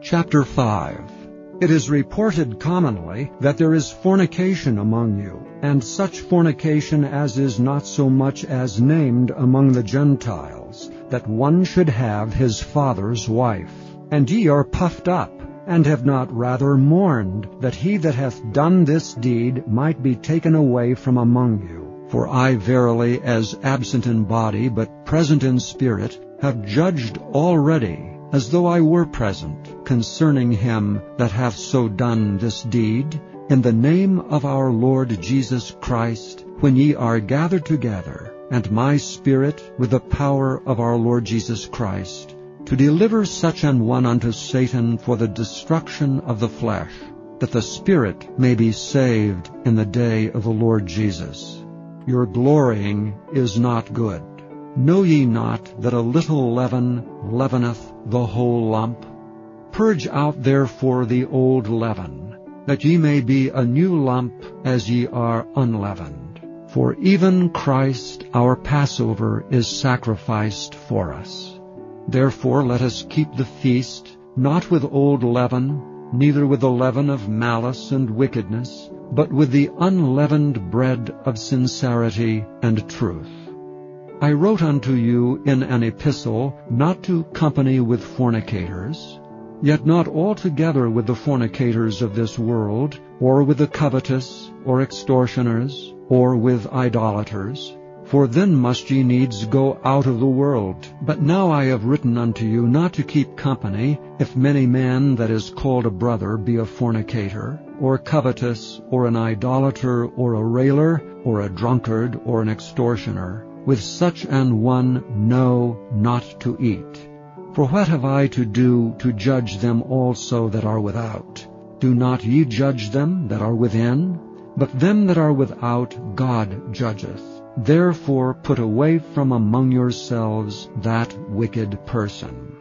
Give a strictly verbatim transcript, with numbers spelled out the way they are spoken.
Chapter five. It is reported commonly that there is fornication among you, and such fornication as is not so much as named among the Gentiles, that one should have his father's wife. And ye are puffed up, and have not rather mourned, that he that hath done this deed might be taken away from among you. For I verily, as absent in body, but present in spirit, have judged already, as though I were present, concerning him that hath so done this deed, in the name of our Lord Jesus Christ, when ye are gathered together, and my spirit with the power of our Lord Jesus Christ, to deliver such an one unto Satan for the destruction of the flesh, that the spirit may be saved in the day of the Lord Jesus. Your glorying is not good. Know ye not that a little leaven leaveneth the whole lump? Purge out therefore the old leaven, that ye may be a new lump, as ye are unleavened. For even Christ our Passover is sacrificed for us. Therefore let us keep the feast, not with old leaven, neither with the leaven of malice and wickedness, but with the unleavened bread of sincerity and truth. I wrote unto you in an epistle not to company with fornicators, yet not altogether with the fornicators of this world, or with the covetous, or extortioners, or with idolaters, for then must ye needs go out of the world. But now I have written unto you not to keep company, if many man that is called a brother be a fornicator, or covetous, or an idolater, or a railer, or a drunkard, or an extortioner. With such an one know not to eat. For what have I to do to judge them also that are without? Do not ye judge them that are within? But them that are without God judgeth. Therefore put away from among yourselves that wicked person.